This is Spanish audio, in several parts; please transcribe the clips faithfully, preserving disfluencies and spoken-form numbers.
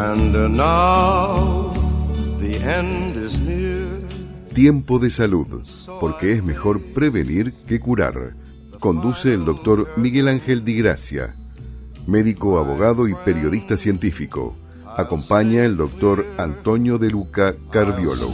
And uh, now the end is near. Tiempo de salud, porque es mejor prevenir que curar. Conduce el doctor Miguel Ángel Di Gracia, médico, abogado y periodista científico. Acompaña el doctor Antonio De Luca, cardiólogo.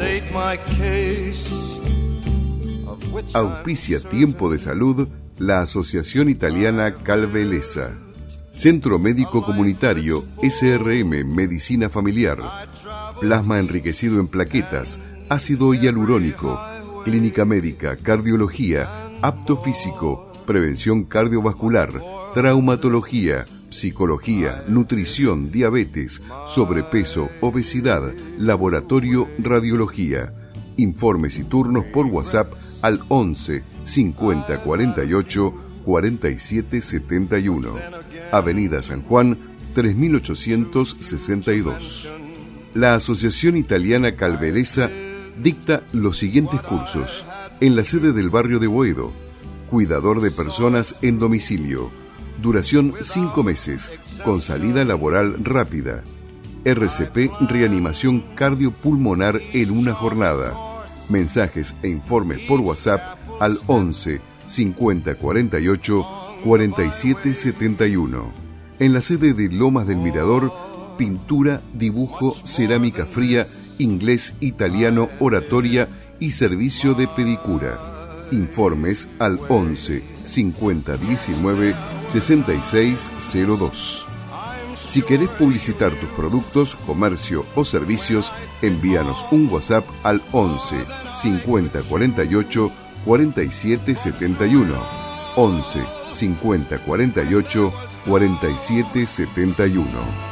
Auspicia Tiempo de Salud la Asociación Italiana Calvelesa. Centro Médico Comunitario S R M Medicina Familiar. Plasma enriquecido en plaquetas, ácido hialurónico. Clínica médica, cardiología, apto físico, prevención cardiovascular, traumatología, psicología, nutrición, diabetes, sobrepeso, obesidad, laboratorio, radiología. Informes y turnos por WhatsApp al once cincuenta cuarenta y ocho cuarenta y siete setenta y uno. Avenida San Juan, tres mil ochocientos sesenta y dos. La Asociación Italiana Calvelesa dicta los siguientes cursos en la sede del barrio de Boedo. Cuidador de personas en domicilio. Duración cinco meses, con salida laboral rápida. R C P Reanimación Cardiopulmonar en una jornada. Mensajes e informes por WhatsApp al once cincuenta cuarenta y ocho cuarenta y siete setenta y uno. En la sede de Lomas del Mirador, pintura, dibujo, cerámica fría, inglés, italiano, oratoria y servicio de pedicura. Informes al once cincuenta diecinueve sesenta y seis cero dos. Si querés publicitar tus productos, comercio o servicios, envíanos un WhatsApp al once cincuenta cuarenta y ocho cuarenta y siete setenta y uno. once cincuenta cuarenta y ocho cuarenta y siete setenta y uno.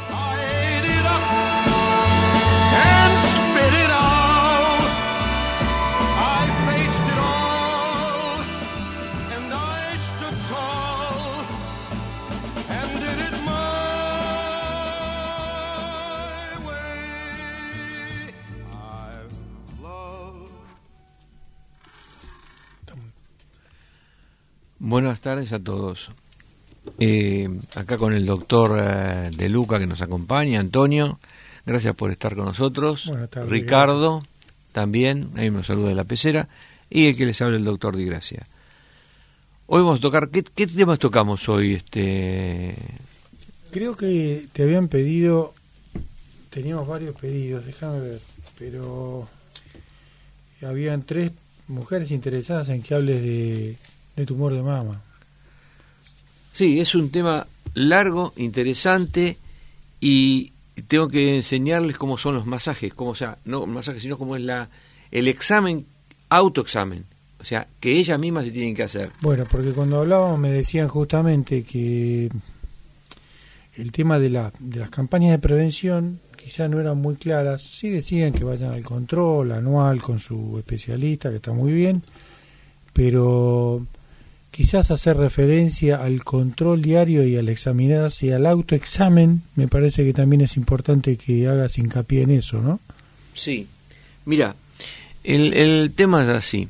Buenas tardes a todos. Eh, acá con el doctor eh, De Luca que nos acompaña, Antonio, gracias por estar con nosotros. Buenas tardes, Ricardo, gracias. También, ahí me saluda de la pecera, y el que les habla el doctor Di Gracia. Hoy vamos a tocar, ¿qué, qué temas tocamos hoy? Este... Creo que te habían pedido, teníamos varios pedidos, déjame ver, pero habían tres mujeres interesadas en que hables de... de tumor de mama. Sí, es un tema largo, interesante, y tengo que enseñarles cómo son los masajes, cómo, o sea, no masajes, sino cómo es la el examen, autoexamen, o sea, que ellas mismas se tienen que hacer. Bueno, porque cuando hablábamos me decían justamente que el tema de, la, de las campañas de prevención quizás no eran muy claras. Sí decían que vayan al control anual con su especialista, que está muy bien, pero quizás hacer referencia al control diario y al examinarse y al autoexamen, me parece que también es importante que hagas hincapié en eso, ¿no? Sí, mira, el, el tema es así.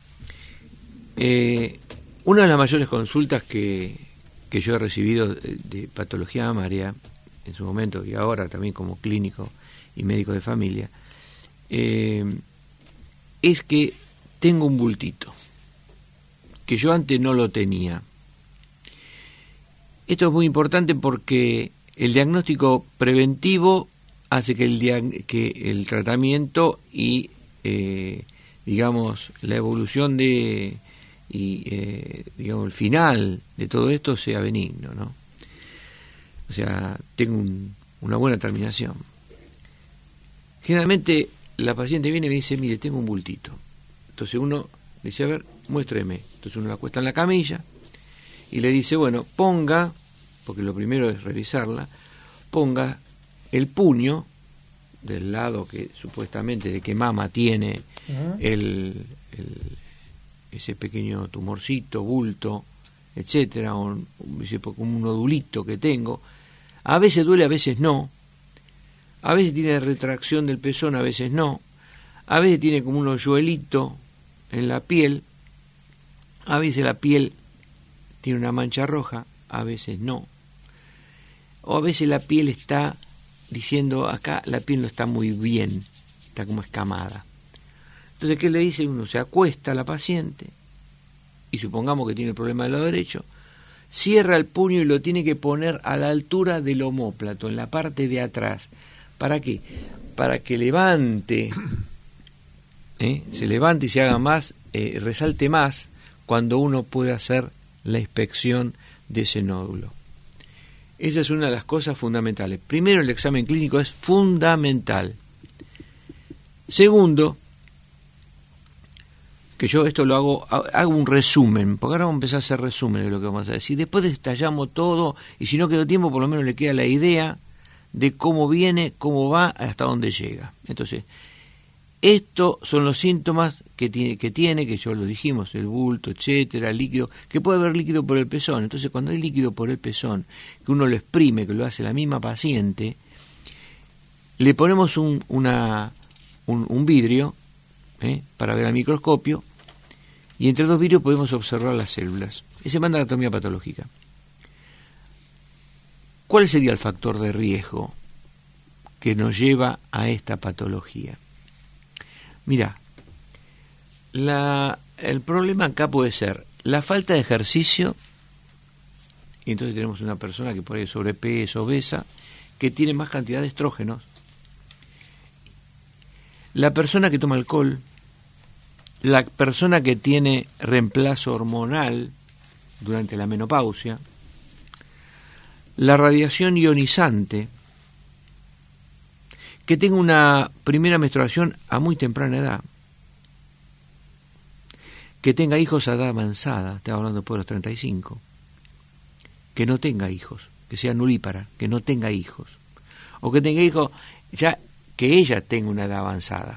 Eh, una de las mayores consultas que, que yo he recibido de, de patología mamaria, en su momento y ahora también como clínico y médico de familia, eh, es que tengo un bultito que yo antes no lo tenía. Esto es muy importante porque el diagnóstico preventivo hace que el, diag- que el tratamiento y, eh, digamos, la evolución de y, eh, digamos, el final de todo esto sea benigno, ¿no? O sea, tengo un, una buena terminación. Generalmente la paciente viene y me dice, mire, tengo un bultito. Entonces uno dice, a ver, muéstreme. Entonces uno la acuesta en la camilla y le dice, bueno, ponga, porque lo primero es revisarla, ponga el puño del lado que supuestamente de que mama tiene uh-huh. el, el, ese pequeño tumorcito, bulto, etcétera, o dice, como un nodulito que tengo. A veces duele, a veces no. A veces tiene retracción del pezón, a veces no. A veces tiene como un hoyuelito en la piel. A veces la piel tiene una mancha roja, a veces no. O a veces la piel está diciendo acá la piel no está muy bien, está como escamada. Entonces, ¿qué le dice? Uno se acuesta a la paciente y supongamos que tiene el problema del lado derecho, cierra el puño y lo tiene que poner a la altura del omóplato, en la parte de atrás. ¿Para qué? Para que levante, ¿eh? se levante y se haga más, eh, resalte más cuando uno puede hacer la inspección de ese nódulo. Esa es una de las cosas fundamentales. Primero, el examen clínico es fundamental. Segundo, que yo esto lo hago, hago un resumen, porque ahora vamos a empezar a hacer resumen de lo que vamos a decir. Después detallamos todo, y si no quedó tiempo, por lo menos le queda la idea de cómo viene, cómo va, hasta dónde llega. Entonces, estos son los síntomas que tiene, que tiene, que yo lo dijimos, el bulto, etcétera, el líquido, que puede haber líquido por el pezón. Entonces, cuando hay líquido por el pezón, que uno lo exprime, que lo hace la misma paciente, le ponemos un, una, un, un vidrio, ¿eh? para ver al microscopio, y entre dos vidrios podemos observar las células. Ese se manda a la anatomía patológica. ¿Cuál sería el factor de riesgo que nos lleva a esta patología? Mira, la, el problema acá puede ser la falta de ejercicio, y entonces tenemos una persona que por ahí es sobrepeso, obesa, que tiene más cantidad de estrógenos. La persona que toma alcohol, la persona que tiene reemplazo hormonal durante la menopausia, la radiación ionizante, que tenga una primera menstruación a muy temprana edad, que tenga hijos a edad avanzada, estoy hablando después de los treinta y cinco, que no tenga hijos, que sea nulípara, que no tenga hijos, o que tenga hijos ya que ella tenga una edad avanzada,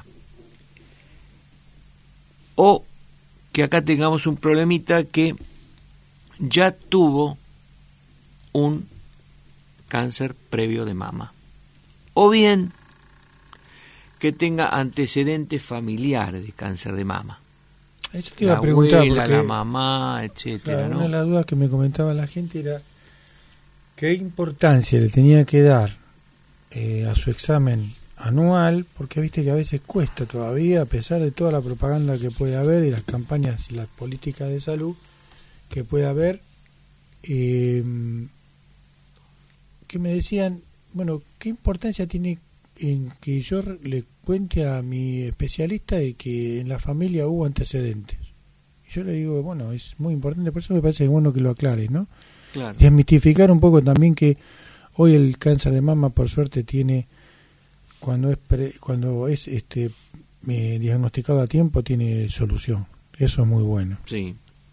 o que acá tengamos un problemita que ya tuvo un cáncer previo de mama, o bien que tenga antecedentes familiares de cáncer de mama. Eso te iba la a preguntar, abuela, porque la mamá, etcétera, claro, ¿no? una de las dudas que me comentaba la gente era qué importancia le tenía que dar eh, a su examen anual, porque viste que a veces cuesta todavía, a pesar de toda la propaganda que puede haber y las campañas y las políticas de salud que puede haber, eh, que me decían, bueno, ¿qué importancia tiene en que yo le cuente a mi especialista de que en la familia hubo antecedentes? Y yo le digo, bueno, es muy importante, por eso me parece bueno que lo aclares, ¿no? Claro. Desmitificar un poco también que hoy el cáncer de mama, por suerte, tiene, cuando es pre, cuando es este eh, diagnosticado a tiempo, tiene solución. Eso es muy bueno. Sí.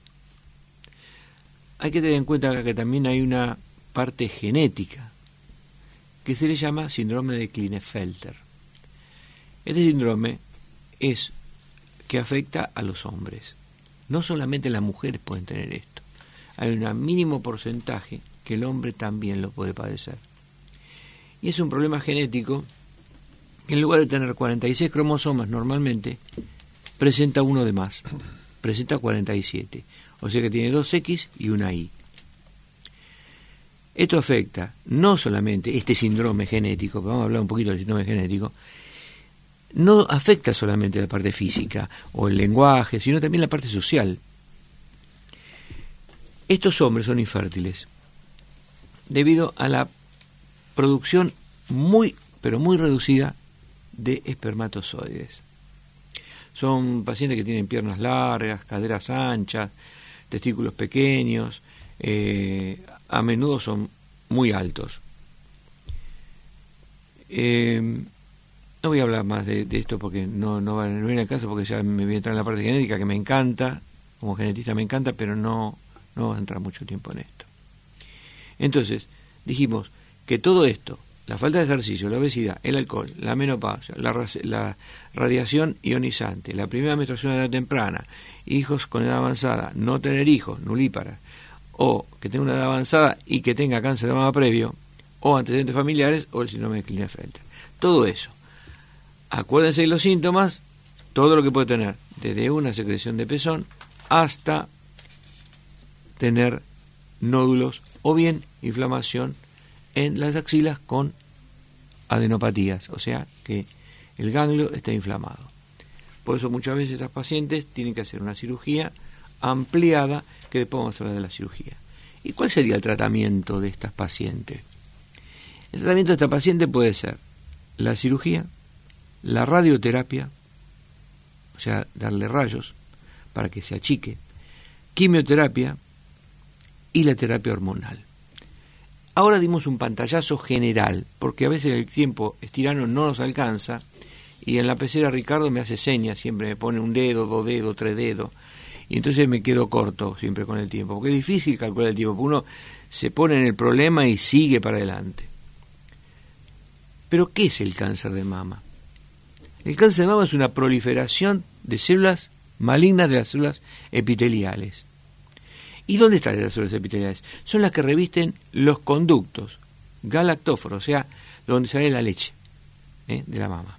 Hay que tener en cuenta que también hay una parte genética que se le llama síndrome de Klinefelter. Este síndrome es que afecta a los hombres. No solamente las mujeres pueden tener esto. Hay un mínimo porcentaje que el hombre también lo puede padecer. Y es un problema genético que en lugar de tener cuarenta y seis cromosomas normalmente, presenta uno de más. Presenta cuarenta y siete. O sea que tiene dos X y una Y. Esto afecta no solamente este síndrome genético, vamos a hablar un poquito del síndrome genético, no afecta solamente la parte física o el lenguaje, sino también la parte social. Estos hombres son infértiles debido a la producción muy, pero muy reducida de espermatozoides. Son pacientes que tienen piernas largas, caderas anchas, testículos pequeños, eh, a menudo son muy altos. Eh, no voy a hablar más de, de esto porque no, no, va, no viene al caso, porque ya me voy a entrar en la parte genética, que me encanta, como genetista me encanta, pero no, no vamos a entrar mucho tiempo en esto. Entonces, dijimos que todo esto, la falta de ejercicio, la obesidad, el alcohol, la menopausia, la, la radiación ionizante, la primera menstruación de edad temprana, hijos con edad avanzada, no tener hijos, nulíparas, o que tenga una edad avanzada y que tenga cáncer de mama previo, o antecedentes familiares, o el síndrome de Klinefelter. Todo eso. Acuérdense de los síntomas, todo lo que puede tener, desde una secreción de pezón hasta tener nódulos o bien inflamación en las axilas con adenopatías, o sea que el ganglio está inflamado. Por eso muchas veces estas pacientes tienen que hacer una cirugía ampliada, que después vamos a hablar de la cirugía. ¿Y cuál sería el tratamiento de estas pacientes? El tratamiento de esta paciente puede ser la cirugía, la radioterapia, o sea, darle rayos para que se achique, quimioterapia y la terapia hormonal. Ahora dimos un pantallazo general, porque a veces el tiempo estirano no nos alcanza, y en la pecera Ricardo me hace señas, siempre me pone un dedo, dos dedos, tres dedos, y entonces me quedo corto siempre con el tiempo, porque es difícil calcular el tiempo, porque uno se pone en el problema y sigue para adelante. Pero, ¿qué es el cáncer de mama? El cáncer de mama es una proliferación de células malignas de las células epiteliales. ¿Y dónde están las células epiteliales? Son las que revisten los conductos galactóforos, o sea, donde sale la leche, ¿eh? de la mama.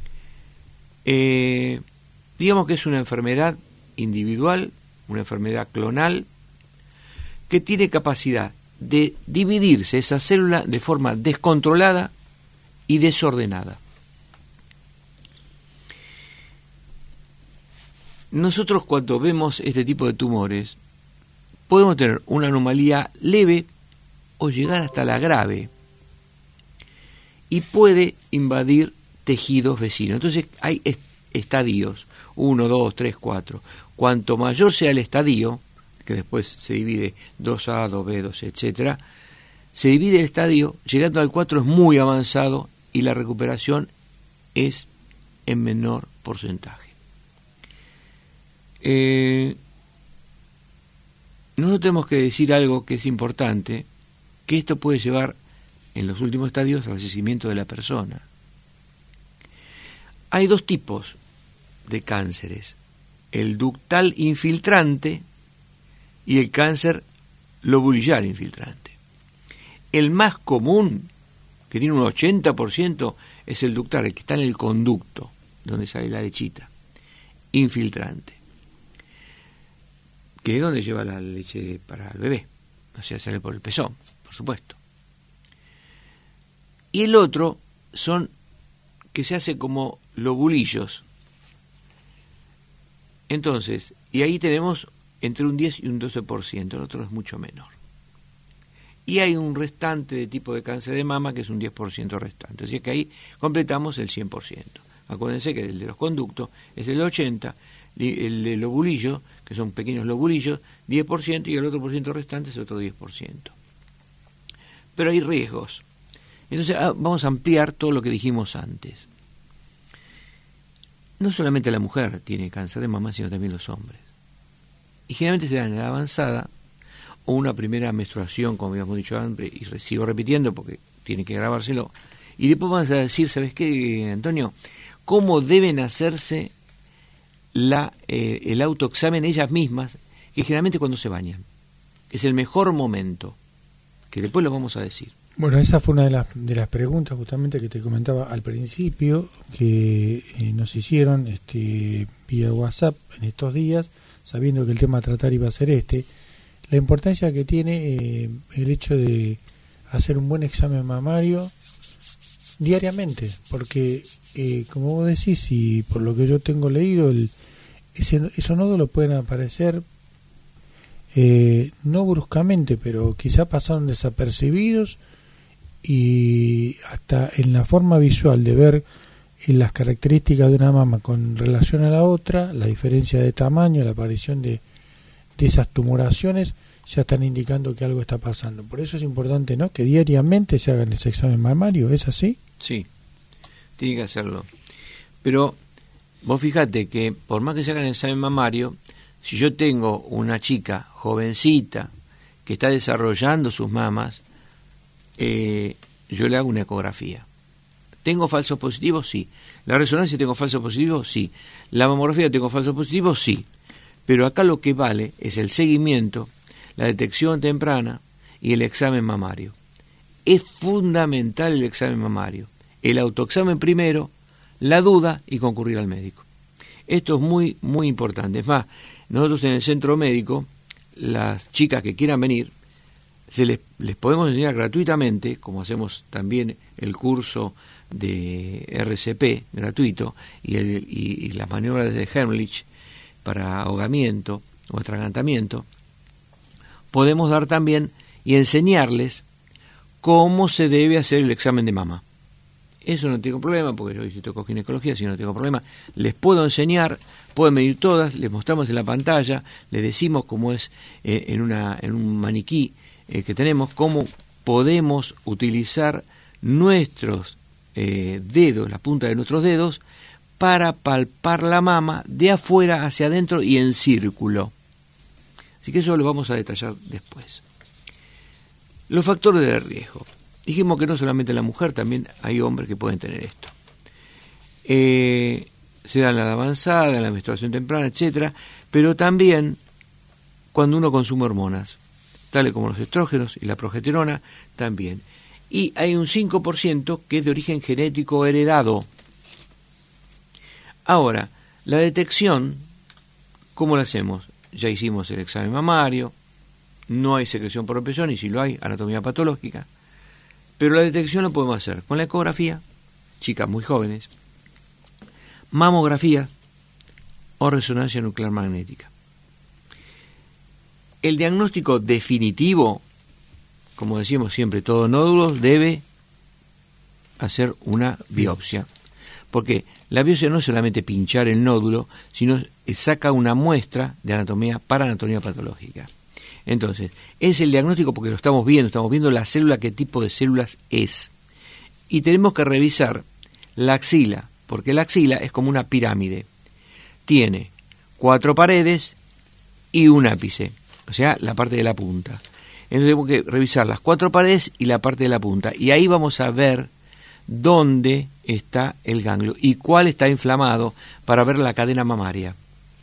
Eh, digamos que es una enfermedad individual, una enfermedad clonal, que tiene capacidad de dividirse esa célula de forma descontrolada y desordenada. Nosotros, cuando vemos este tipo de tumores, podemos tener una anomalía leve o llegar hasta la grave, y puede invadir tejidos vecinos. Entonces hay est- estadios, uno, dos, tres, cuatro. Cuanto mayor sea el estadio, que después se divide dos A, dos B, dos C, etcétera, se divide el estadio, llegando al cuatro es muy avanzado y la recuperación es en menor porcentaje. Eh, nosotros tenemos que decir algo que es importante, que esto puede llevar en los últimos estadios al fallecimiento de la persona. Hay dos tipos de cánceres, el ductal infiltrante y el cáncer lobulillar infiltrante. El más común, que tiene un ochenta por ciento, es el ductal, el que está en el conducto, donde sale la lechita, infiltrante, que es donde lleva la leche para el bebé, o sea, sale por el pezón, por supuesto. Y el otro son que se hace como lobulillos. Entonces, y ahí tenemos entre un diez y un doce por ciento, el otro es mucho menor. Y hay un restante de tipo de cáncer de mama que es un diez por ciento restante. Así que ahí completamos el cien por ciento. Acuérdense que el de los conductos es el ochenta por ciento, el de lobulillos, que son pequeños lobulillos, diez por ciento, y el otro por ciento restante es otro diez por ciento. Pero hay riesgos. Entonces ah, vamos a ampliar todo lo que dijimos antes. No solamente la mujer tiene cáncer de mama, sino también los hombres. Y generalmente se da en edad avanzada, o una primera menstruación, como habíamos dicho antes, y sigo repitiendo porque tiene que grabárselo. Y después vamos a decir, ¿sabes qué, Antonio? ¿Cómo deben hacerse la, eh, el autoexamen ellas mismas? Que generalmente cuando se bañan. Es el mejor momento, que después lo vamos a decir. Bueno, esa fue una de las, de las preguntas justamente que te comentaba al principio, que eh, nos hicieron este, vía WhatsApp en estos días, sabiendo que el tema a tratar iba a ser este, la importancia que tiene eh, el hecho de hacer un buen examen mamario diariamente, porque eh, como vos decís, y por lo que yo tengo leído, el, ese, esos nódulos pueden aparecer eh, no bruscamente, pero quizá pasaron desapercibidos, y hasta en la forma visual de ver en las características de una mama con relación a la otra, la diferencia de tamaño, la aparición de, de esas tumoraciones, ya están indicando que algo está pasando. Por eso es importante, ¿no?, que diariamente se hagan ese examen mamario. ¿Es así? Sí, tiene que hacerlo. Pero vos fíjate que por más que se hagan el examen mamario, si yo tengo una chica jovencita que está desarrollando sus mamas, Eh, yo le hago una ecografía. ¿Tengo falsos positivos? Sí. ¿La resonancia tengo falsos positivos? Sí. ¿La mamografía tengo falsos positivos? Sí. Pero acá lo que vale es el seguimiento, la detección temprana y el examen mamario. Es fundamental el examen mamario. El autoexamen primero, la duda y concurrir al médico. Esto es muy, muy importante. Es más, nosotros en el centro médico, las chicas que quieran venir, se les, les podemos enseñar gratuitamente, como hacemos también el curso de R C P gratuito y, el, y, y las maniobras de Heimlich para ahogamiento o atragantamiento, podemos dar también y enseñarles cómo se debe hacer el examen de mama. Eso no tengo problema, porque yo toco ginecología, si no tengo problema, les puedo enseñar, pueden venir todas, les mostramos en la pantalla, les decimos cómo es eh, en, una, en un maniquí eh, que tenemos, cómo podemos utilizar nuestros eh, dedos, la punta de nuestros dedos, para palpar la mama de afuera hacia adentro y en círculo. Así que eso lo vamos a detallar después. Los factores de riesgo. Dijimos que no solamente la mujer, también hay hombres que pueden tener esto. Eh, se da en la edad avanzada, en la menstruación temprana, etcétera, pero también cuando uno consume hormonas, tales como los estrógenos y la progesterona, también. Y hay un cinco por ciento que es de origen genético heredado. Ahora, la detección, ¿cómo la hacemos? Ya hicimos el examen mamario, no hay secreción por el pezón, y si lo hay, anatomía patológica. Pero la detección la podemos hacer con la ecografía, chicas muy jóvenes, mamografía o resonancia nuclear magnética. El diagnóstico definitivo, como decimos siempre, todo nódulo debe hacer una biopsia. Porque la biopsia no es solamente pinchar el nódulo, sino saca una muestra de anatomía para anatomía patológica. Entonces, es el diagnóstico porque lo estamos viendo, estamos viendo la célula, qué tipo de células es. Y tenemos que revisar la axila, porque la axila es como una pirámide. Tiene cuatro paredes y un ápice, o sea, la parte de la punta. Entonces tenemos que revisar las cuatro paredes y la parte de la punta. Y ahí vamos a ver dónde está el ganglio y cuál está inflamado para ver la cadena mamaria.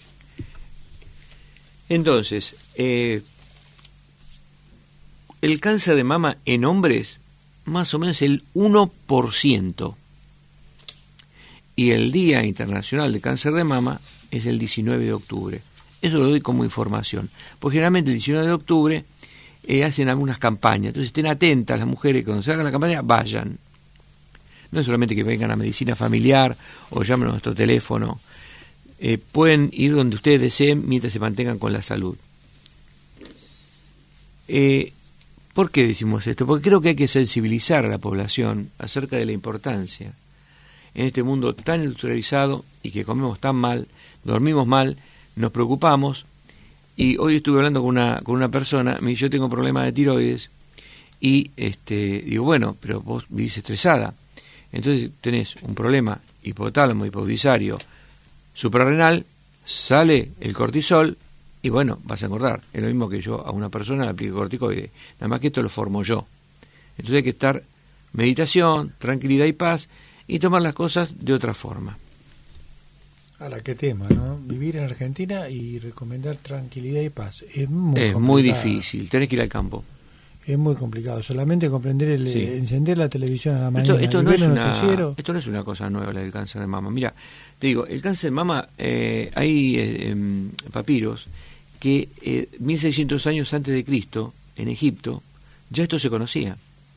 Entonces, eh, el cáncer de mama en hombres, más o menos el uno por ciento. Y el Día Internacional de Cáncer de Mama es el diecinueve de octubre. Eso lo doy como información. Porque generalmente el diecinueve de octubre eh, hacen algunas campañas. Entonces estén atentas las mujeres que cuando se hagan la campaña, vayan. No es solamente que vengan a medicina familiar o llamen a nuestro teléfono. Eh, pueden ir donde ustedes deseen mientras se mantengan con la salud. Eh, ¿Por qué decimos esto? Porque creo que hay que sensibilizar a la población acerca de la importancia en este mundo tan industrializado y que comemos tan mal, dormimos mal, nos preocupamos. Y hoy estuve hablando con una, con una persona, me dice, yo tengo problemas de tiroides y este, digo, bueno, pero vos vivís estresada. Entonces tenés un problema hipotálamo, hipofisario, suprarrenal, sale el cortisol y bueno, vas a engordar. Es lo mismo que yo a una persona le aplique corticoide, nada más que esto lo formo yo. Entonces hay que estar meditación, tranquilidad y paz y tomar las cosas de otra forma. Ahora, qué tema, ¿no? Vivir en Argentina y recomendar tranquilidad y paz. Es muy Es complicado. muy difícil, tenés que ir al campo. Es muy complicado, solamente comprender, el, Sí. encender la televisión a la mañana. Esto, esto, y no ver es el una, noticiero. esto no es una cosa nueva, la del cáncer de mama. Mira, te digo, el cáncer de mama, eh, hay eh, em, papiros que eh, mil seiscientos años antes de Cristo, en Egipto, ya esto se conocía.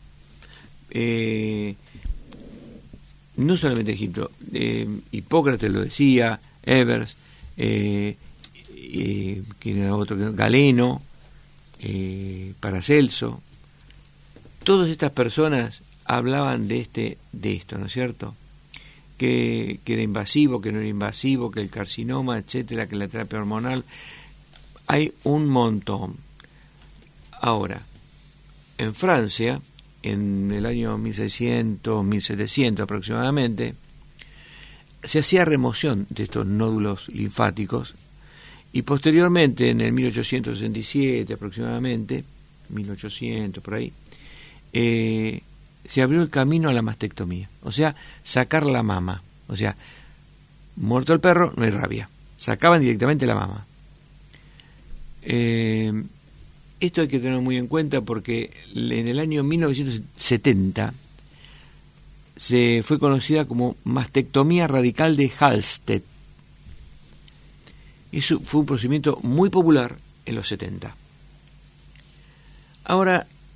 Eh, no solamente Egipto, eh, Hipócrates lo decía, Evers, eh, eh, ¿quién era otro? Galeno, eh, Paracelso. Todas estas personas hablaban de este, de esto, ¿no es cierto? Que, que era invasivo, que no era invasivo, que el carcinoma, etcétera, que la terapia hormonal. Hay un montón. Ahora, en Francia, en el año mil seiscientos, mil setecientos aproximadamente, se hacía remoción de estos nódulos linfáticos y posteriormente, en el mil ochocientos sesenta y siete aproximadamente, mil ochocientos por ahí, eh, se abrió el camino a la mastectomía, o sea, sacar la mama. O sea, muerto el perro, no hay rabia. Sacaban directamente la mama. Eh, esto hay que tener muy en cuenta porque en el año mil novecientos setenta se fue conocida como mastectomía radical de Halsted. Eso fue un procedimiento muy popular en los setenta. Ahora,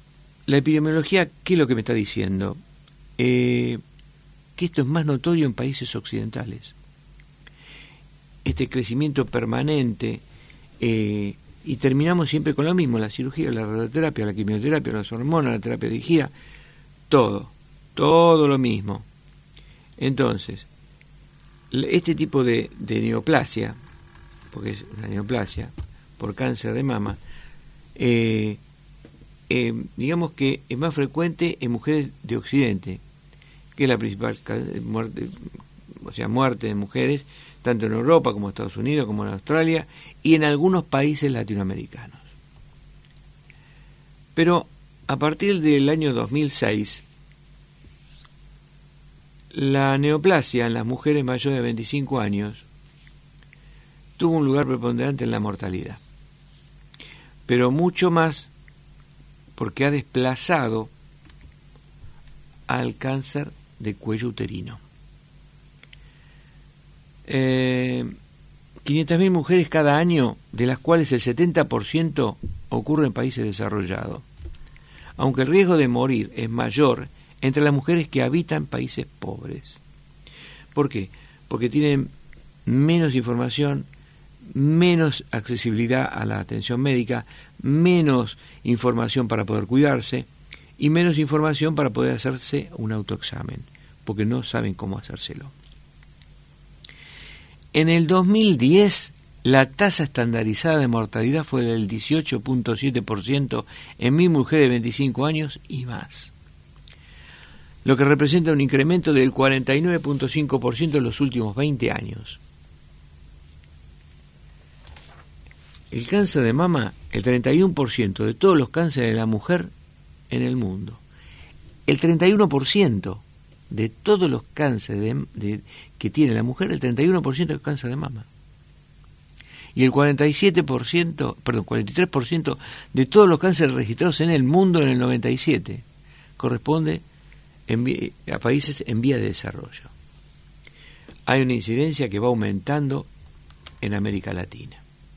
la epidemiología, ¿qué es lo que me está diciendo? Eh, que esto es más notorio en países occidentales. Este crecimiento permanente, eh, y terminamos siempre con lo mismo, la cirugía, la radioterapia, la quimioterapia, las hormonas, la terapia dirigida, todo, todo lo mismo. Entonces, este tipo de, de neoplasia, porque es una neoplasia, por cáncer de mama, eh, eh, digamos que es más frecuente en mujeres de Occidente, que es la principal muerte, o sea, muerte de mujeres, tanto en Europa como en Estados Unidos, como en Australia, y en algunos países latinoamericanos. Pero a partir del año dos mil seis, la neoplasia en las mujeres mayores de veinticinco años tuvo un lugar preponderante en la mortalidad, pero mucho más porque ha desplazado al cáncer de cuello uterino. Eh, quinientas mil mujeres cada año, de las cuales el setenta por ciento ocurre en países desarrollados, aunque el riesgo de morir es mayor entre las mujeres que habitan países pobres. ¿Por qué? Porque tienen menos información, menos accesibilidad a la atención médica, menos información para poder cuidarse y menos información para poder hacerse un autoexamen, porque no saben cómo hacérselo. En el dos mil diez, la tasa estandarizada de mortalidad fue del dieciocho punto siete por ciento en mi mujer de veinticinco años y más, lo que representa un incremento del cuarenta y nueve punto cinco por ciento en los últimos veinte años. El cáncer de mama, el treinta y uno por ciento de todos los cánceres de la mujer en el mundo. El treinta y uno por ciento de todos los cánceres de, de, que tiene la mujer, el treinta y uno por ciento es cáncer de mama. Y el cuarenta y siete por ciento, perdón, cuarenta y tres por ciento de todos los cánceres registrados en el mundo en el noventa y siete corresponde en, a países en vía de desarrollo. Hay una incidencia que va aumentando en América Latina.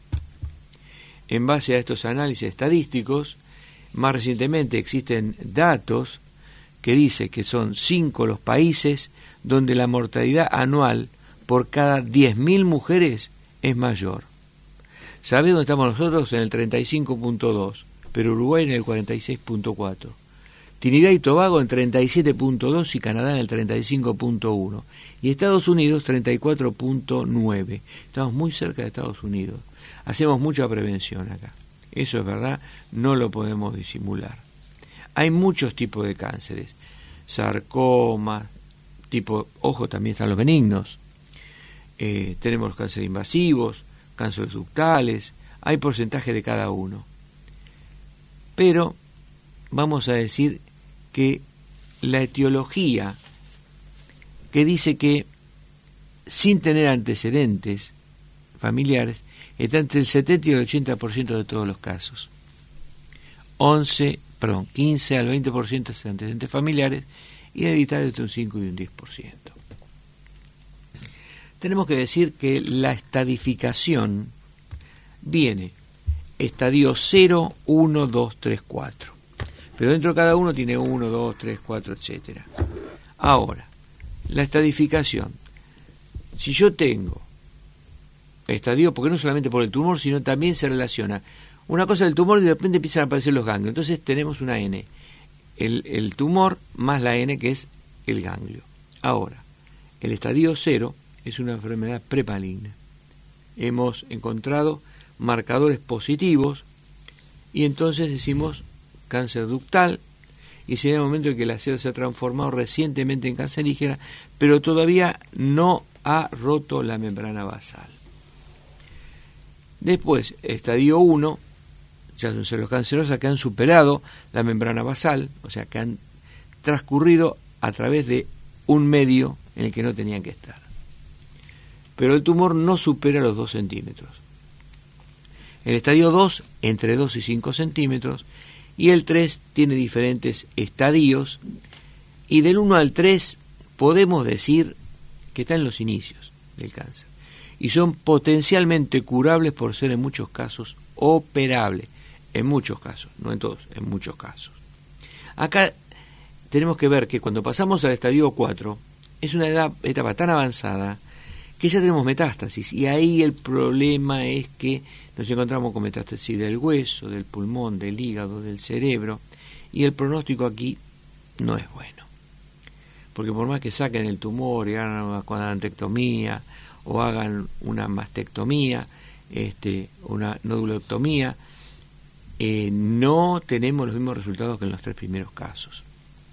En base a estos análisis estadísticos, más recientemente existen datos que dicen que son cinco los países donde la mortalidad anual por cada diez mil mujeres es mayor. ¿Sabe dónde estamos nosotros? En el treinta y cinco punto dos, pero Uruguay en el cuarenta y seis punto cuatro. Trinidad y Tobago en treinta y siete punto dos y Canadá en el treinta y cinco punto uno. Y Estados Unidos treinta y cuatro punto nueve. Estamos muy cerca de Estados Unidos. Hacemos mucha prevención acá. Eso es verdad, no lo podemos disimular. Hay muchos tipos de cánceres. Sarcoma, tipo, ojo, también están los benignos. Eh, tenemos los cánceres invasivos, cánceres ductales, hay porcentaje de cada uno. Pero vamos a decir que la etiología que dice que sin tener antecedentes familiares está entre el setenta y el ochenta por ciento de todos los casos. once, perdón, quince al veinte por ciento de antecedentes familiares y hereditarios entre un cinco y un diez por ciento. Tenemos que decir que la estadificación viene estadio cero, uno, dos, tres, cuatro. Pero dentro de cada uno tiene uno, dos, tres, cuatro, etcétera. Ahora, la estadificación. Si yo tengo estadio, porque no solamente por el tumor, sino también se relaciona una cosa del tumor y de repente empiezan a aparecer los ganglios. Entonces tenemos una N. El, el tumor más la N, que es el ganglio. Ahora, el estadio cero es una enfermedad premaligna. Hemos encontrado marcadores positivos y entonces decimos cáncer ductal, y sería el momento en que la célula se ha transformado recientemente en cancerígena, pero todavía no ha roto la membrana basal. Después, estadio uno, ya son células cancerosas que han superado la membrana basal, o sea, que han transcurrido a través de un medio en el que no tenían que estar. Pero el tumor no supera los dos centímetros. El estadio dos, entre dos y cinco centímetros, y el tres tiene diferentes estadios, y del uno al tres podemos decir que está en los inicios del cáncer, y son potencialmente curables por ser en muchos casos operables, en muchos casos, no en todos, en muchos casos. Acá tenemos que ver que cuando pasamos al estadio cuatro, es una edad, etapa tan avanzada que ya tenemos metástasis, y ahí el problema es que nos encontramos con metástasis del hueso, del pulmón, del hígado, del cerebro, y el pronóstico aquí no es bueno. Porque por más que saquen el tumor y hagan una cuadrantectomía o hagan una mastectomía, este, una nodulectomía, eh, no tenemos los mismos resultados que en los tres primeros casos.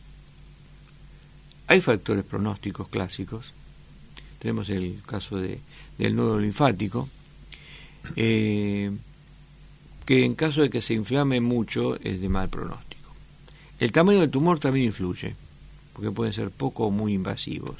Hay factores pronósticos clásicos. Tenemos el caso de, del nódulo linfático, eh, que en caso de que se inflame mucho es de mal pronóstico. El tamaño del tumor también influye, porque pueden ser poco o muy invasivos.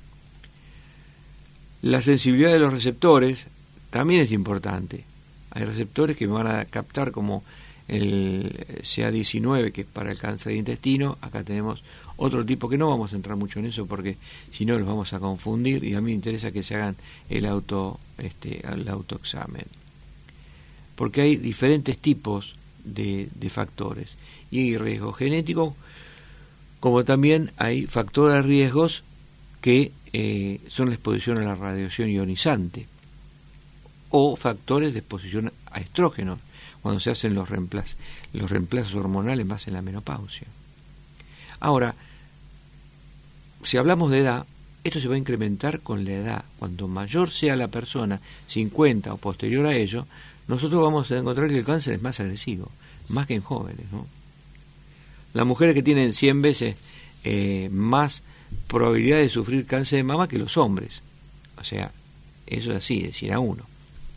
La sensibilidad de los receptores también es importante. Hay receptores que van a captar, como el C A diecinueve, que es para el cáncer de intestino. Acá tenemos otro tipo que no vamos a entrar mucho en eso porque si no los vamos a confundir, y a mí me interesa que se hagan el auto este el autoexamen, porque hay diferentes tipos de, de factores, y hay riesgo genético, como también hay factores de riesgos que eh, son la exposición a la radiación ionizante, o factores de exposición a estrógenos, cuando se hacen los reemplazos, los reemplazos hormonales más en la menopausia. Ahora, si hablamos de edad, esto se va a incrementar con la edad. Cuanto mayor sea la persona, cincuenta o posterior a ello, nosotros vamos a encontrar que el cáncer es más agresivo, más que en jóvenes, ¿no? Las mujeres que tienen cien veces eh, más probabilidad de sufrir cáncer de mama que los hombres. O sea, eso es así, de cien a uno.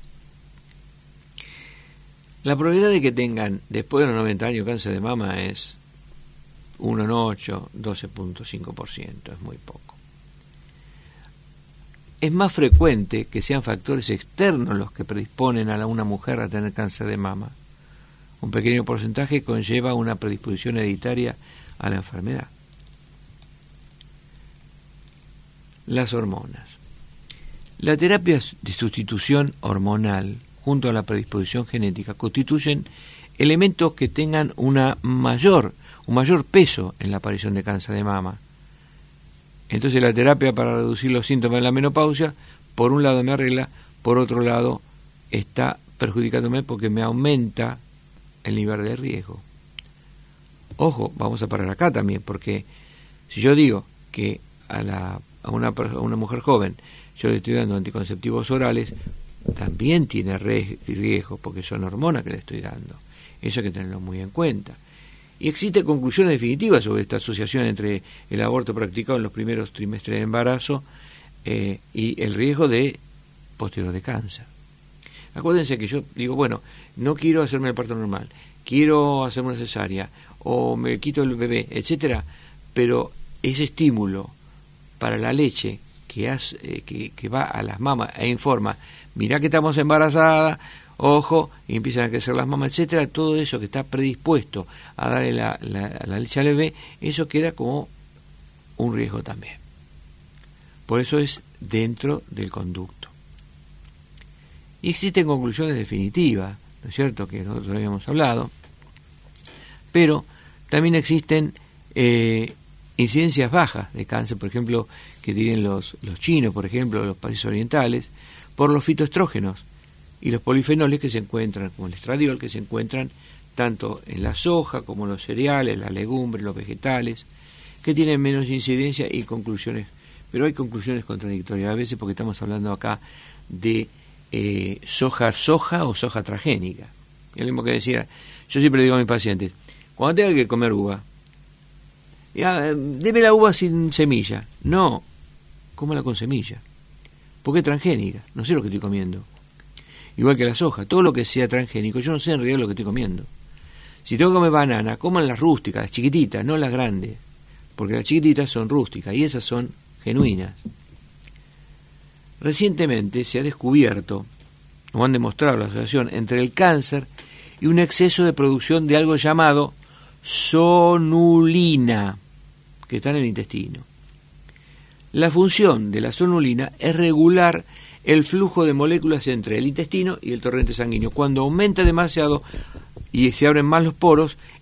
La probabilidad de que tengan después de los noventa años cáncer de mama es uno en ocho, doce punto cinco por ciento, es muy poco. Es más frecuente que sean factores externos los que predisponen a una mujer a tener cáncer de mama. Un pequeño porcentaje conlleva una predisposición hereditaria a la enfermedad. Las hormonas. La terapia de sustitución hormonal junto a la predisposición genética constituyen elementos que tengan una mayor, un mayor peso en la aparición de cáncer de mama. Entonces la terapia para reducir los síntomas de la menopausia, por un lado me arregla, por otro lado está perjudicándome porque me aumenta el nivel de riesgo. Ojo, vamos a parar acá también, porque si yo digo que a, la, a, una, a una mujer joven yo le estoy dando anticonceptivos orales, también tiene riesgo porque son hormonas que le estoy dando. Eso hay que tenerlo muy en cuenta. Y existen conclusiones definitivas sobre esta asociación entre el aborto practicado en los primeros trimestres de embarazo eh, y el riesgo de posterior de cáncer. Acuérdense que yo digo, bueno, no quiero hacerme el parto normal, quiero hacerme una cesárea, o me quito el bebé, etcétera, pero ese estímulo para la leche que, hace, eh, que, que va a las mamas e informa, mirá que estamos embarazadas, ojo, y empiezan a crecer las mamas, etcétera, todo eso que está predispuesto a darle la, la, la leche al bebé, eso queda como un riesgo también. Por eso es dentro del conducto. Y existen conclusiones definitivas, ¿no es cierto?, que nosotros habíamos hablado, pero también existen eh, incidencias bajas de cáncer, por ejemplo, que tienen los, los chinos, por ejemplo, los países orientales, por los fitoestrógenos y los polifenoles que se encuentran, como el estradiol, que se encuentran tanto en la soja como en los cereales, las legumbres, los vegetales, que tienen menos incidencia y conclusiones, pero hay conclusiones contradictorias a veces porque estamos hablando acá de eh, soja soja o soja transgénica. Es lo mismo que decía, yo siempre digo a mis pacientes, cuando tenga que comer uva, ya, deme la uva sin semilla. No, cómala con semilla, porque es transgénica, no sé lo que estoy comiendo. Igual que la soja, todo lo que sea transgénico, yo no sé en realidad lo que estoy comiendo. Si tengo que comer banana, coman las rústicas, las chiquititas, no las grandes, porque las chiquititas son rústicas y esas son genuinas. Recientemente se ha descubierto, o han demostrado la asociación entre el cáncer y un exceso de producción de algo llamado sonulina, que está en el intestino. La función de la sonulina es regular el flujo de moléculas entre el intestino y el torrente sanguíneo. Cuando aumenta demasiado y se abren más los poros,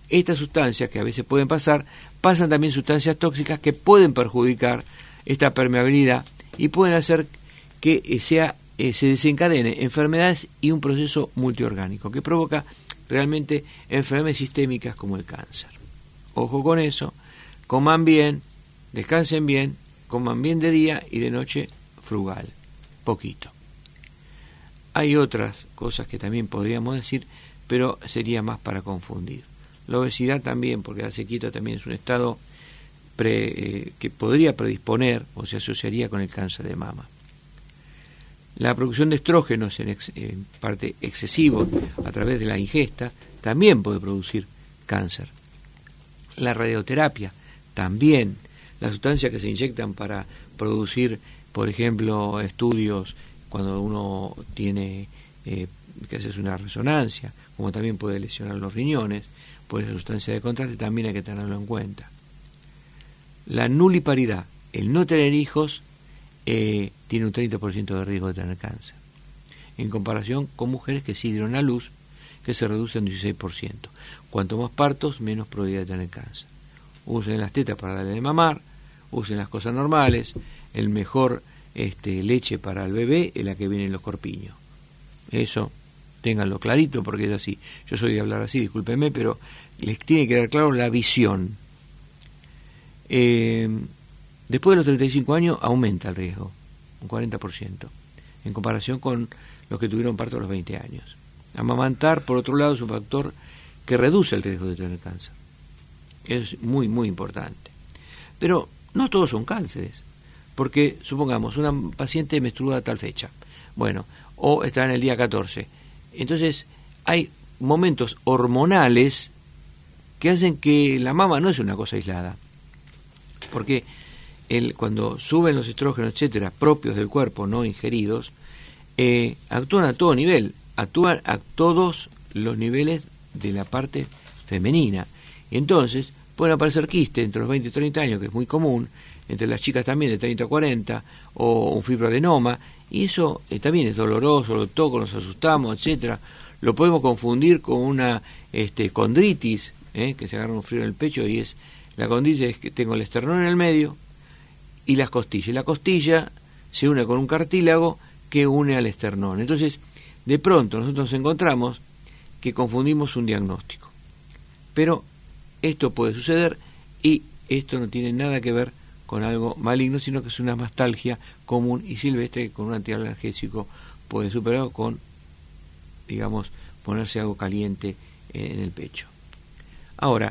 estas sustancias que a veces pueden pasar, pasan también sustancias tóxicas que pueden perjudicar esta permeabilidad y pueden hacer que sea eh, se desencadene enfermedades y un proceso multiorgánico que provoca realmente enfermedades sistémicas como el cáncer. Ojo con eso, coman bien, descansen bien, coman bien de día y de noche frugal, poquito. Hay otras cosas que también podríamos decir, pero sería más para confundir. La obesidad también, porque la sequía también es un estado pre, eh, que podría predisponer o se asociaría con el cáncer de mama. La producción de estrógenos en, ex, en parte excesivo a través de la ingesta también puede producir cáncer. La radioterapia también, las sustancias que se inyectan para producir, por ejemplo, estudios cuando uno tiene eh, que hacerse una resonancia, como también puede lesionar los riñones, por esa sustancia de contraste también hay que tenerlo en cuenta. La nuliparidad, el no tener hijos, eh, tiene un treinta por ciento de riesgo de tener cáncer, en comparación con mujeres que sí dieron a luz, que se reduce un dieciséis por ciento. Cuanto más partos, menos probabilidad de tener cáncer. Usen las tetas para darle de mamar, usen las cosas normales, el mejor este, leche para el bebé es la que viene en los corpiños. Eso, ténganlo clarito porque es así. Yo soy de hablar así, discúlpenme, pero les tiene que dar claro la visión. Eh, después de los treinta y cinco años aumenta el riesgo, un cuarenta por ciento, en comparación con los que tuvieron parto a los veinte años. Amamantar, por otro lado, es un factor que reduce el riesgo de tener cáncer. Es muy, muy importante. Pero no todos son cánceres, porque supongamos, una paciente menstrua a tal fecha, bueno, o está en el día catorce. Entonces, hay momentos hormonales que hacen que la mama no es una cosa aislada. Porque el, cuando suben los estrógenos, etcétera, propios del cuerpo, no ingeridos, eh, actúan a todo nivel, actúan a todos los niveles de la parte femenina. Y entonces pueden aparecer quistes entre los veinte y treinta años, que es muy común, entre las chicas también de treinta a cuarenta, o un fibroadenoma, y eso eh, también es doloroso, lo toco, nos asustamos, etcétera. Lo podemos confundir con una este, condritis, eh, que se agarra un frío en el pecho, y es la condritis es que tengo el esternón en el medio y las costillas. Y la costilla se une con un cartílago que une al esternón. Entonces, de pronto nosotros nos encontramos que confundimos un diagnóstico. Pero esto puede suceder y esto no tiene nada que ver con algo maligno, sino que es una mastalgia común y silvestre que con un antialgésico puede superar con, digamos, ponerse algo caliente en el pecho. Ahora,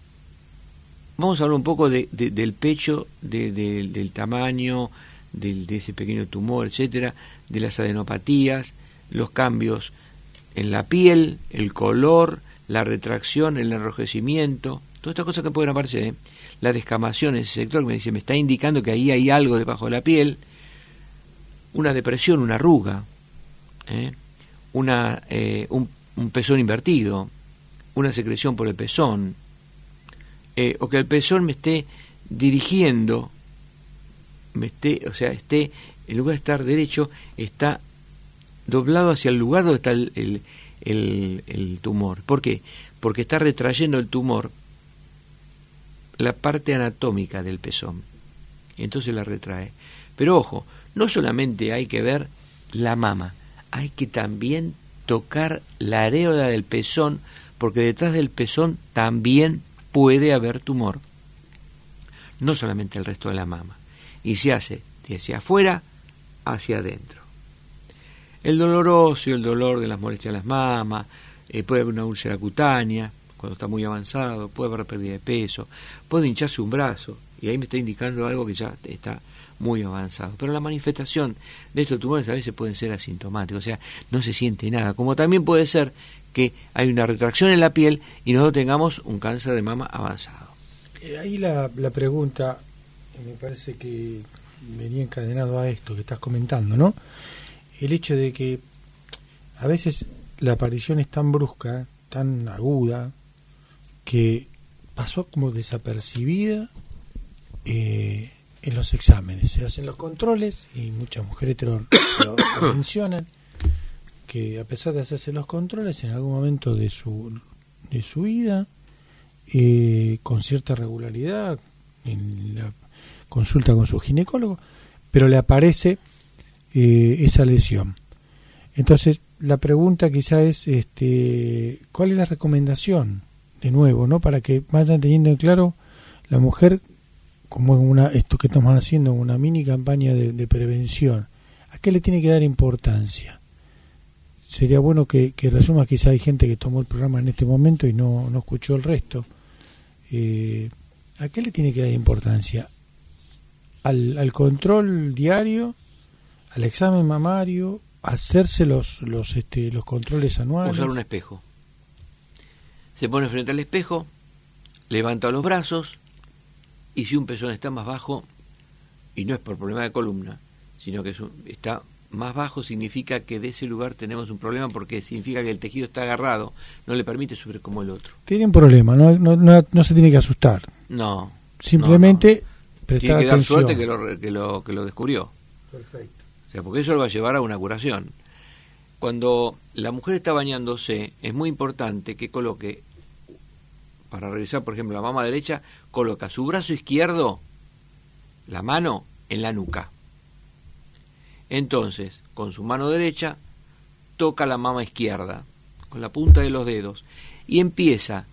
vamos a hablar un poco de, de, del pecho, de, de, del tamaño, de, de ese pequeño tumor, etcétera, de las adenopatías, los cambios en la piel, el color, la retracción, el enrojecimiento, todas estas cosas que pueden aparecer, ¿eh? La descamación en ese sector que me dice, me está indicando que ahí hay algo debajo de la piel, una depresión, una arruga, ¿eh? una eh, un, un pezón invertido, una secreción por el pezón, eh, o que el pezón me esté dirigiendo, me esté, o sea, esté, en lugar de estar derecho, está doblado hacia el lugar donde está el, el, el, el tumor. ¿Por qué? Porque está retrayendo el tumor la parte anatómica del pezón, entonces la retrae. Pero ojo, no solamente hay que ver la mama, hay que también tocar la areola del pezón, porque detrás del pezón también puede haber tumor, no solamente el resto de la mama, y se hace de hacia afuera hacia adentro. El dolor óseo, el dolor de las molestias de las mamas, eh, puede haber una úlcera cutánea cuando está muy avanzado, puede haber pérdida de peso, puede hincharse un brazo, y ahí me está indicando algo que ya está muy avanzado. Pero la manifestación de estos tumores a veces pueden ser asintomáticos, o sea, no se siente nada, como también puede ser que hay una retracción en la piel y nosotros tengamos un cáncer de mama avanzado. Eh, ahí la, la pregunta, me parece que venía encadenado a esto que estás comentando, ¿no? El hecho de que a veces la aparición es tan brusca, tan aguda, que pasó como desapercibida eh, en los exámenes. Se hacen los controles y muchas mujeres te lo, lo, lo mencionan, que a pesar de hacerse los controles en algún momento de su de su vida eh, con cierta regularidad en la consulta con su ginecólogo, pero le aparece eh, esa lesión. Entonces, la pregunta quizá es, este, ¿cuál es la recomendación? De nuevo, ¿no? Para que vayan teniendo en claro la mujer, como en una, esto que estamos haciendo, una mini campaña de, de prevención, ¿a qué le tiene que dar importancia? Sería bueno que, que resuma, quizá hay gente que tomó el programa en este momento y no, no escuchó el resto. Eh, ¿A qué le tiene que dar importancia? ¿Al, al control diario? ¿Al examen mamario? ¿Hacerse los, los, este, los controles anuales? Usar un espejo. Se pone frente al espejo, levanta los brazos, y si un pezón está más bajo, y no es por problema de columna, sino que es un, está más bajo, significa que de ese lugar tenemos un problema, porque significa que el tejido está agarrado, no le permite subir como el otro. Tiene un problema, no, no, no, no se tiene que asustar. No. Simplemente no, no. prestar tiene que dar atención. suerte que lo, que, lo, que lo descubrió. Perfecto. O sea, porque eso lo va a llevar a una curación. Cuando la mujer está bañándose, es muy importante que coloque, para revisar, por ejemplo, la mama derecha, coloca su brazo izquierdo, la mano, en la nuca. Entonces, con su mano derecha, toca la mama izquierda, con la punta de los dedos, y empieza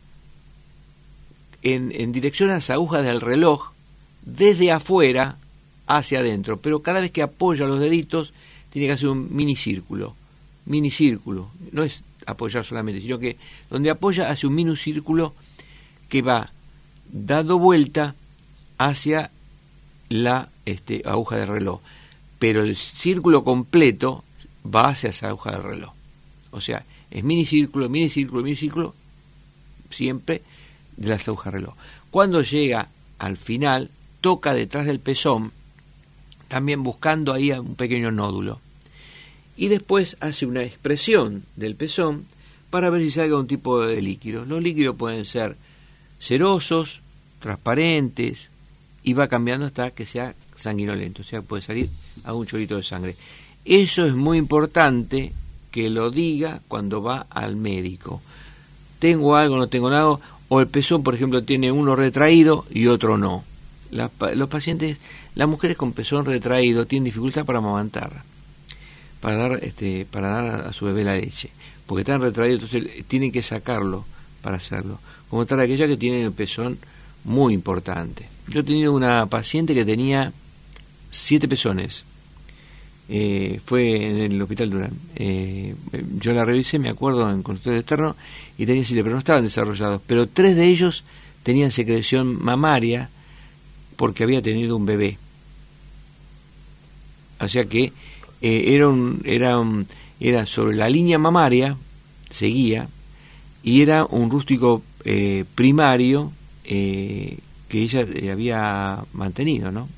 en, en dirección a las agujas del reloj, desde afuera hacia adentro, pero cada vez que apoya los deditos, tiene que hacer un minicírculo, minicírculo, no es apoyar solamente, sino que donde apoya hace un minicírculo que va dando vuelta hacia la este, aguja del reloj, pero el círculo completo va hacia esa aguja del reloj. O sea, es minicírculo, minicírculo, minicírculo, siempre de las agujas del reloj. Cuando llega al final, toca detrás del pezón, también buscando ahí un pequeño nódulo. Y después hace una expresión del pezón para ver si salga un tipo de líquido. Los líquidos pueden ser cerosos, transparentes, y va cambiando hasta que sea sanguinolento, o sea, puede salir algún chorrito de sangre. Eso es muy importante que lo diga cuando va al médico. Tengo algo, no tengo nada, o el pezón, por ejemplo, tiene uno retraído y otro no. Las, los pacientes, las mujeres con pezón retraído tienen dificultad para amamantar, para dar, este, para dar a su bebé la leche, porque están retraídos, entonces tienen que sacarlo para hacerlo. Como tal aquella que tiene el pezón muy importante. Yo he tenido una paciente que tenía siete pezones, eh, fue en el Hospital Durán. Eh, yo la revisé, me acuerdo, en consultorio externo, y tenía siete, pero no estaban desarrollados. Pero tres de ellos tenían secreción mamaria porque había tenido un bebé. O sea que eh, era, un, era, un, era sobre la línea mamaria, seguía, y era un rústico eh, primario eh, que ella eh, había mantenido, ¿no?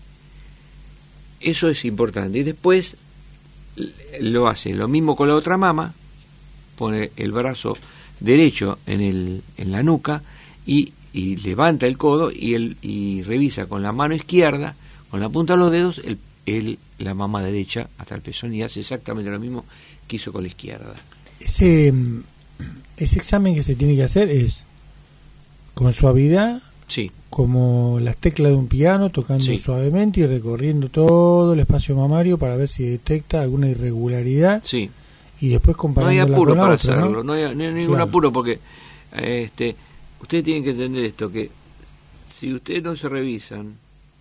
Eso es importante. Y después lo hace lo mismo con la otra mama, pone el brazo derecho en, el, en la nuca y, y levanta el codo y, el, y revisa con la mano izquierda, con la punta de los dedos, el, el, la mama derecha hasta el pezón, y hace exactamente lo mismo que hizo con la izquierda. Ese, ese examen que se tiene que hacer es con suavidad, sí, como las teclas de un piano, tocando sí. suavemente y recorriendo todo el espacio mamario para ver si detecta alguna irregularidad. Sí. Y después comparándola no hay apuro con la para otra, hacerlo, ¿no? no hay, no hay ningún claro. apuro, porque este, ustedes tienen que entender esto, que si ustedes no se revisan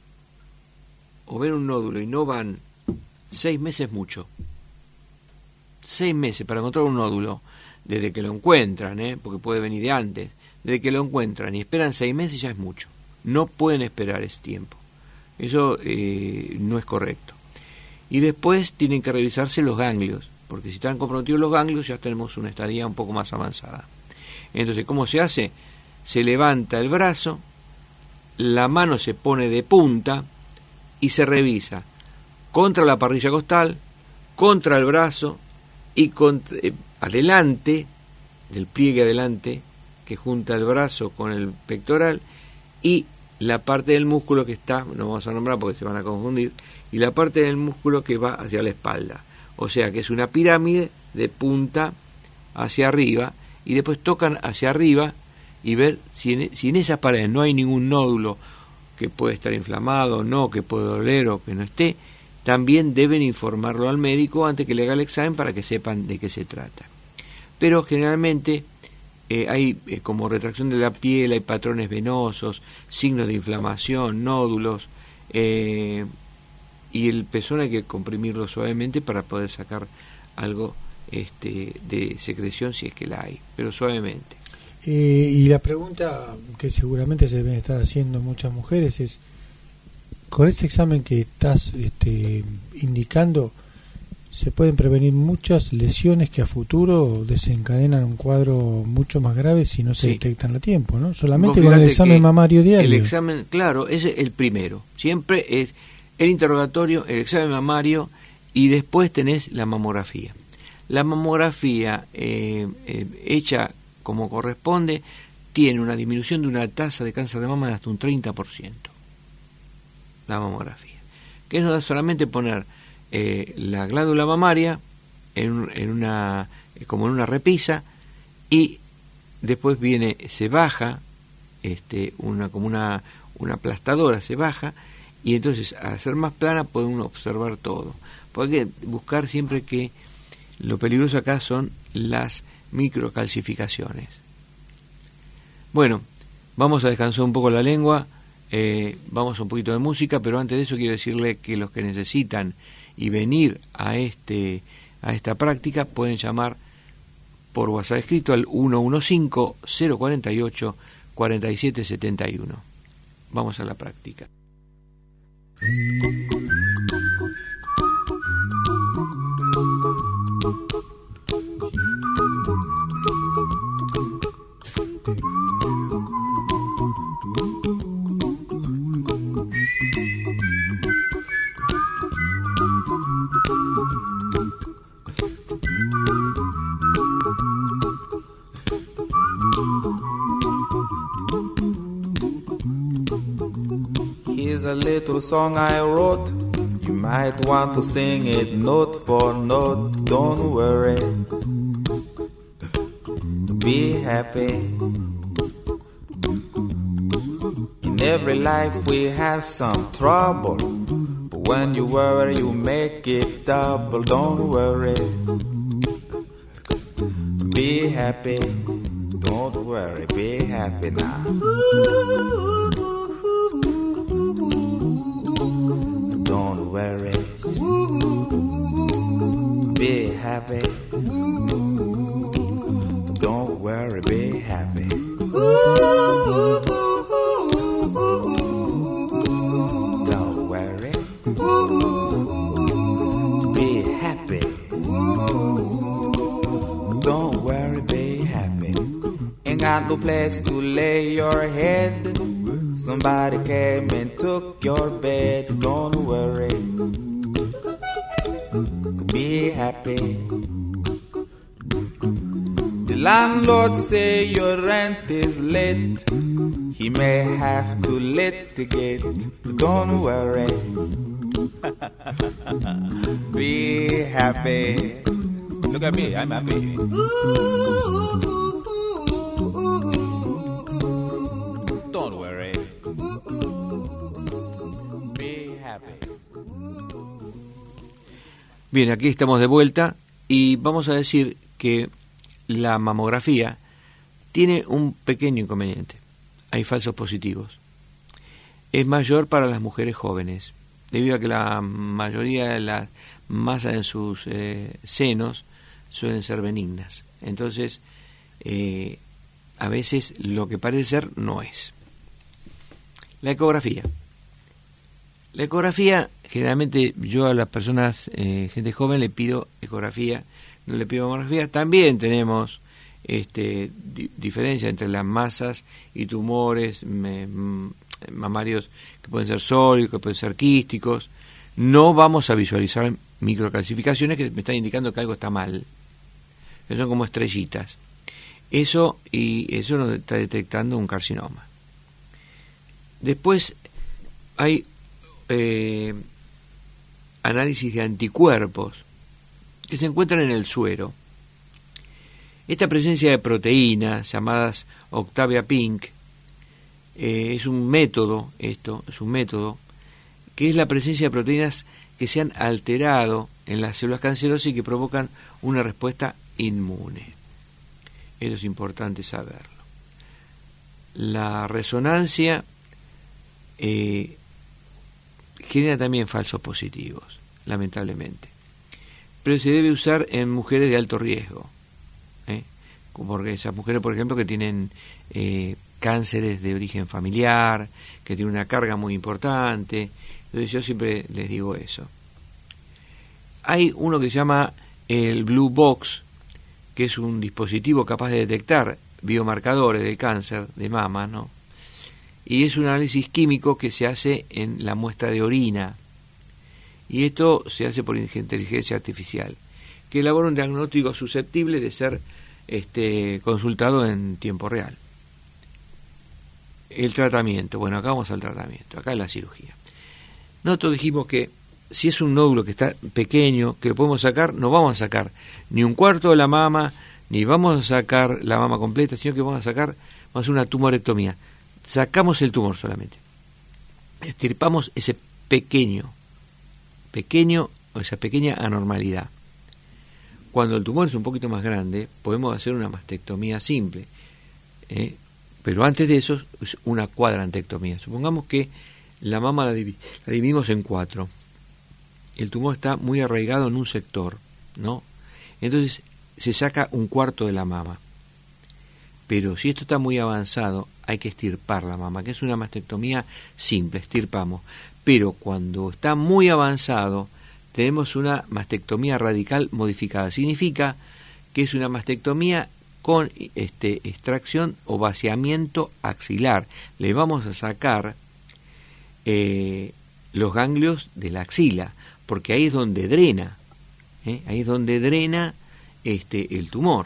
o ven un nódulo y no van seis meses mucho, seis meses para encontrar un nódulo, desde que lo encuentran, ¿eh? Porque puede venir de antes, desde que lo encuentran y esperan seis meses ya es mucho. No pueden esperar ese tiempo. Eso eh, no es correcto. Y después tienen que revisarse los ganglios, porque si están comprometidos los ganglios ya tenemos una estadía un poco más avanzada. Entonces, ¿cómo se hace? Se levanta el brazo, la mano se pone de punta y se revisa contra la parrilla costal, contra el brazo y contra, eh, adelante, del pliegue adelante, que junta el brazo con el pectoral, y la parte del músculo que está, no vamos a nombrar porque se van a confundir, y la parte del músculo que va hacia la espalda. O sea que es una pirámide de punta hacia arriba, y después tocan hacia arriba y ver si en, si en esas paredes no hay ningún nódulo que puede estar inflamado o no, que puede doler o que no esté, también deben informarlo al médico antes que le haga el examen para que sepan de qué se trata. Pero generalmente eh, hay eh, como retracción de la piel, hay patrones venosos, signos de inflamación, nódulos, eh, y el pezón hay que comprimirlo suavemente para poder sacar algo este, de secreción si es que la hay, pero suavemente. Eh, y la pregunta que seguramente se deben estar haciendo muchas mujeres es, con ese examen que estás este, indicando, se pueden prevenir muchas lesiones que a futuro desencadenan un cuadro mucho más grave si no se Sí. detectan a tiempo, ¿no? Solamente Vos con el fíjate examen que mamario diario. El examen, claro, es el primero. Siempre es el interrogatorio, el examen mamario y después tenés la mamografía. La mamografía eh, eh, hecha como corresponde tiene una disminución de una tasa de cáncer de mama de hasta un treinta por ciento. La mamografía. Que no es solamente poner eh, la glándula mamaria en, un- en una como en una repisa y después viene, se baja este, una como una, una aplastadora, se baja y entonces al ser más plana puede uno observar todo. Porque hay que buscar siempre que lo peligroso acá son las microcalcificaciones. Bueno, vamos a descansar un poco la lengua, eh, vamos a un poquito de música, pero antes de eso quiero decirle que los que necesitan y venir a este a esta práctica pueden llamar por WhatsApp escrito al uno uno cinco, cero cuatro ocho, cuatro siete siete uno. Vamos a la práctica. Here's a little song I wrote. You might want to sing it note for note. Don't worry. Be happy. In every life we have some trouble. But when you worry, you make it double. Don't worry. Be happy. Don't worry. Be happy now. Don't worry. Be happy. Don't worry, be happy. Don't worry. Be happy. Don't worry, be happy. Ain't got no place to lay your head. Somebody came and took your bed. Don't worry. Be happy. The landlord say your rent is late. He may have to litigate. Don't worry. Be happy. Look at me, I'm happy. Don't worry. Be happy. Bien, aquí estamos de vuelta y vamos a decir que la mamografía tiene un pequeño inconveniente. Hay falsos positivos. Es mayor para las mujeres jóvenes, debido a que la mayoría de las masas en sus eh, senos suelen ser benignas. Entonces, eh, a veces lo que parece ser no es. La ecografía. La ecografía, generalmente yo a las personas, eh, gente joven, le pido ecografía, no le pido mamografía. También tenemos este, di- diferencia entre las masas y tumores me, m- mamarios que pueden ser sólidos, que pueden ser quísticos. No vamos a visualizar microcalcificaciones que me están indicando que algo está mal. Son como estrellitas. Eso y eso nos está detectando un carcinoma. Después hay eh, análisis de anticuerpos que se encuentran en el suero. Esta presencia de proteínas llamadas Octavia Pink eh, es un método, esto es un método, que es la presencia de proteínas que se han alterado en las células cancerosas y que provocan una respuesta inmune. Eso es importante saberlo. La resonancia eh, genera también falsos positivos, lamentablemente. Pero se debe usar en mujeres de alto riesgo. ¿eh? Porque esas mujeres, por ejemplo, que tienen eh, cánceres de origen familiar, que tienen una carga muy importante. Entonces yo siempre les digo eso. Hay uno que se llama el Blue Box, que es un dispositivo capaz de detectar biomarcadores del cáncer de mama, ¿no? Y es un análisis químico que se hace en la muestra de orina. Y esto se hace por inteligencia artificial, que elabora un diagnóstico susceptible de ser este, consultado en tiempo real. El tratamiento, bueno, acá vamos al tratamiento, acá es la cirugía. Nosotros dijimos que si es un nódulo que está pequeño, que lo podemos sacar, no vamos a sacar ni un cuarto de la mama, ni vamos a sacar la mama completa, sino que vamos a sacar, vamos a hacer una tumorectomía. Sacamos el tumor solamente. Extirpamos ese pequeño, pequeño, o esa pequeña anormalidad. Cuando el tumor es un poquito más grande, podemos hacer una mastectomía simple. ¿eh? Pero antes de eso, es una cuadrantectomía. Supongamos que la mama la, divi- la dividimos en cuatro. El tumor está muy arraigado en un sector, ¿no? Entonces se saca un cuarto de la mama. Pero si esto está muy avanzado, hay que extirpar la mama, que es una mastectomía simple, extirpamos. Pero cuando está muy avanzado, tenemos una mastectomía radical modificada. Significa que es una mastectomía con este, extracción o vaciamiento axilar. Le vamos a sacar eh, los ganglios de la axila, porque ahí es donde drena, ¿eh? ahí es donde drena este, el tumor.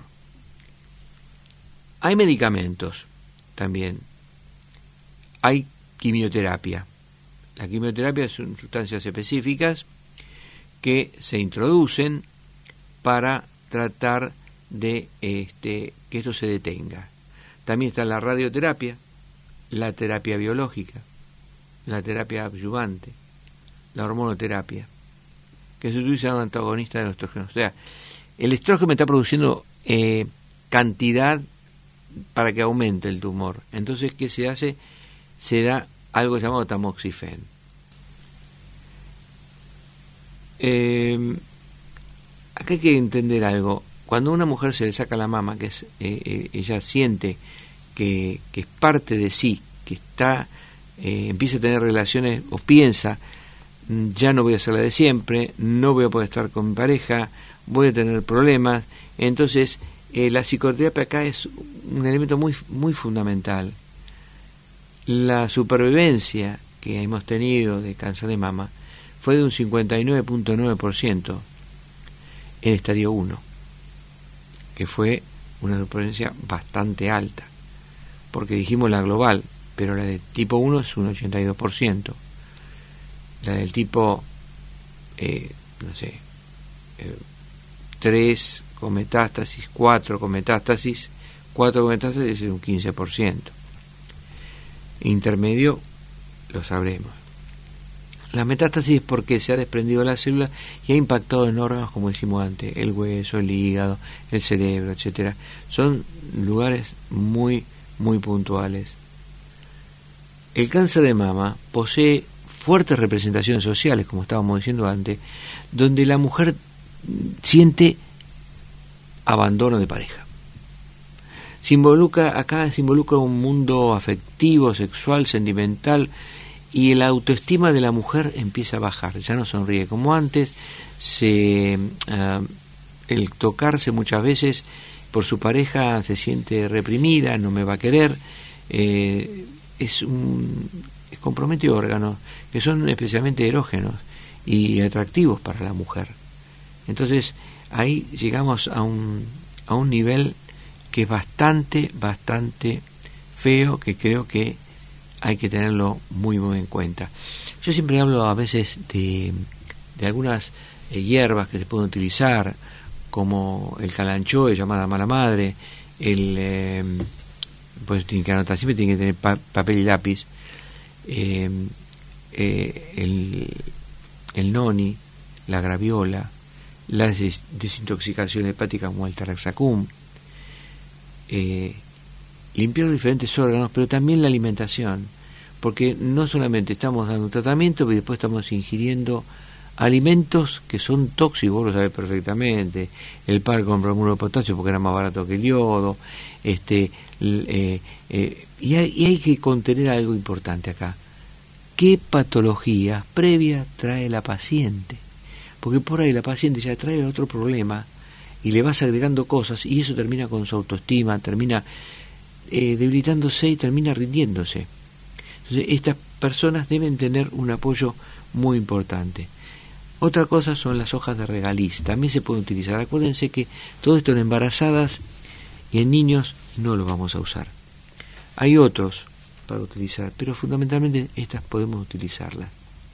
Hay medicamentos también, hay quimioterapia. La quimioterapia son sustancias específicas que se introducen para tratar de este, que esto se detenga. También está la radioterapia, la terapia biológica, la terapia adyuvante, la hormonoterapia, que se utiliza un antagonista de los estrógenos. O sea, el estrógeno está produciendo eh, cantidad para que aumente el tumor. Entonces, ¿qué se hace? Se da algo llamado tamoxifen. Eh, acá hay que entender algo. Cuando a una mujer se le saca la mama, que es, eh, ella siente que, que es parte de sí, que está, eh, empieza a tener relaciones o piensa, ya no voy a ser la de siempre, no voy a poder estar con mi pareja, voy a tener problemas. Entonces, eh, la psicoterapia acá es un elemento muy, muy fundamental. La supervivencia que hemos tenido de cáncer de mama fue de un cincuenta y nueve punto nueve por ciento en estadio uno, que fue una supervivencia bastante alta, porque dijimos la global, pero la de tipo uno es un ochenta y dos por ciento. La del tipo, eh, no sé, eh, tres con metástasis, cuatro con metástasis, cuatro con metástasis es un quince por ciento. Intermedio, lo sabremos. La metástasis es porque se ha desprendido la célula y ha impactado en órganos, como dijimos antes, el hueso, el hígado, el cerebro, etcétera. Son lugares muy, muy puntuales. El cáncer de mama posee fuertes representaciones sociales, como estábamos diciendo antes, donde la mujer siente abandono de pareja. Se involucra, acá se involucra un mundo afectivo, sexual, sentimental, y la autoestima de la mujer empieza a bajar. Ya no sonríe como antes, se, uh, el tocarse muchas veces por su pareja se siente reprimida, no me va a querer, eh, es un compromete órganos que son especialmente erógenos y atractivos para la mujer. Entonces ahí llegamos a un a un nivel que es bastante bastante feo, que creo que hay que tenerlo muy muy en cuenta. Yo siempre hablo a veces de, de algunas eh, hierbas que se pueden utilizar como el calanchoe, llamada mala madre, el eh, pues tiene que anotar, siempre tiene que tener pa- papel y lápiz, eh, eh, el, el noni, la graviola, la des- desintoxicación hepática como el taraxacum, eh, limpiar los diferentes órganos, pero también la alimentación, porque no solamente estamos dando un tratamiento, pero después estamos ingiriendo alimentos que son tóxicos, vos lo sabés perfectamente, el pan con bromuro de potasio porque era más barato que el yodo, este, eh, eh, y, hay, y hay que contener algo importante acá. ¿Qué patologías previas trae la paciente? Porque por ahí la paciente ya trae otro problema y le vas agregando cosas y eso termina con su autoestima, termina eh, debilitándose y termina rindiéndose. Entonces estas personas deben tener un apoyo muy importante. Otra cosa son las hojas de regaliz, también se pueden utilizar. Acuérdense que todo esto en embarazadas y en niños no lo vamos a usar. Hay otros para utilizar, pero fundamentalmente estas podemos utilizarlas.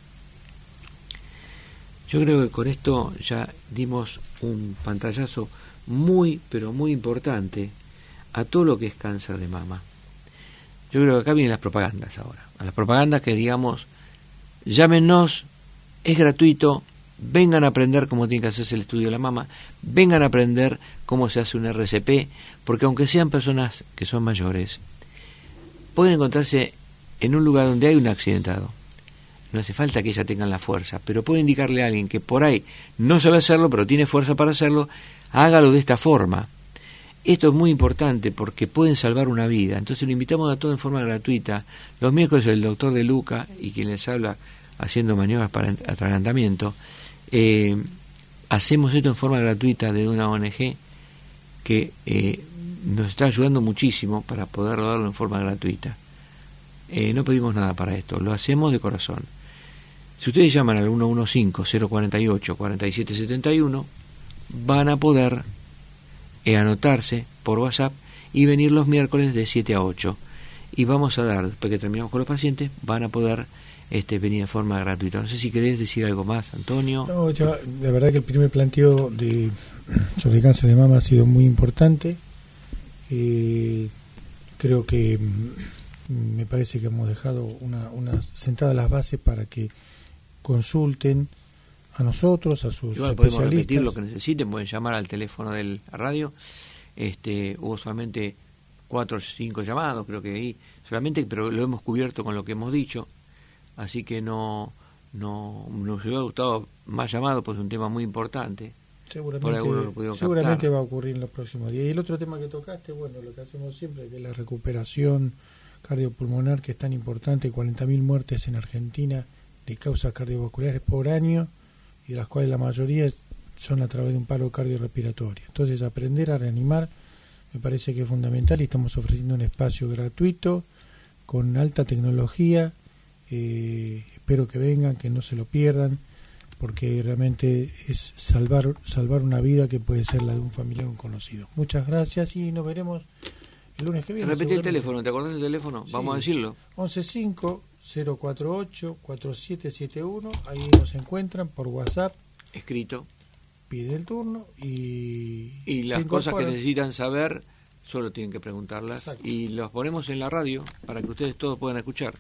Yo creo que con esto ya dimos un pantallazo muy, pero muy importante a todo lo que es cáncer de mama. Yo creo que acá vienen las propagandas ahora. A las propagandas que digamos, llámenos, es gratuito, vengan a aprender cómo tiene que hacerse el estudio de la mama, vengan a aprender cómo se hace un R C P, porque aunque sean personas que son mayores, pueden encontrarse en un lugar donde hay un accidentado. No hace falta que ella tenga la fuerza, pero puede indicarle a alguien que por ahí no sabe hacerlo, pero tiene fuerza para hacerlo, hágalo de esta forma. Esto es muy importante porque pueden salvar una vida. Entonces lo invitamos a todos en forma gratuita. Los miércoles el doctor De Luca y quien les habla haciendo maniobras para atragantamiento. Eh, hacemos esto en forma gratuita de una O N G que eh, nos está ayudando muchísimo para poder darlo en forma gratuita. Eh, no pedimos nada para esto, lo hacemos de corazón. Si ustedes llaman al uno uno cinco, cero cuatro ocho, cuatro siete siete uno, van a poder eh, anotarse por WhatsApp y venir los miércoles de siete a ocho. Y vamos a dar, después que terminamos con los pacientes, van a poder este, venir de forma gratuita. No sé si querés decir algo más, Antonio. No, ya, la verdad que el primer planteo de sobre cáncer de mama ha sido muy importante. Eh, creo que me parece que hemos dejado una, una sentadas las bases para que consulten a nosotros, a sus Igual especialistas. podemos repetir lo que necesiten, pueden llamar al teléfono de la radio. Este, hubo solamente cuatro o cinco llamados, creo que ahí, solamente, pero lo hemos cubierto con lo que hemos dicho, así que no, no nos hubiera gustado más llamados, pues es un tema muy importante. Seguramente, seguramente va a ocurrir en los próximos días. Y el otro tema que tocaste, bueno, lo que hacemos siempre, que es la recuperación cardiopulmonar, que es tan importante, cuarenta mil muertes en Argentina de causas cardiovasculares por año, y de las cuales la mayoría son a través de un paro cardiorrespiratorio. Entonces, aprender a reanimar me parece que es fundamental y estamos ofreciendo un espacio gratuito, con alta tecnología. Eh, espero que vengan, que no se lo pierdan, porque realmente es salvar salvar una vida que puede ser la de un familiar o un conocido. Muchas gracias y nos veremos el lunes que viene. Repite el teléfono, ¿te acordás del teléfono? Sí. Vamos a decirlo. once cinco, cero cuatro ocho, cuatro siete siete uno, ahí nos encuentran por WhatsApp. Escrito. Pide el turno y... Y las cosas que necesitan saber, solo tienen que preguntarlas. Exacto. Y los ponemos en la radio para que ustedes todos puedan escuchar.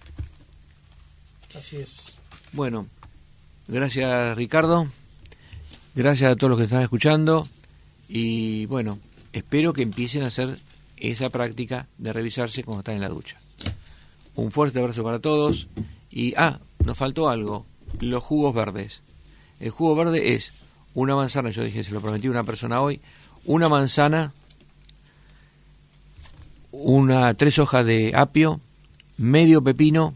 Así es. Bueno, gracias Ricardo, gracias a todos los que están escuchando y bueno, espero que empiecen a hacer esa práctica de revisarse cuando están en la ducha. Un fuerte abrazo para todos y, ah, nos faltó algo, los jugos verdes. El jugo verde es una manzana, yo dije, se lo prometí a una persona hoy, una manzana, una tres hojas de apio, medio pepino,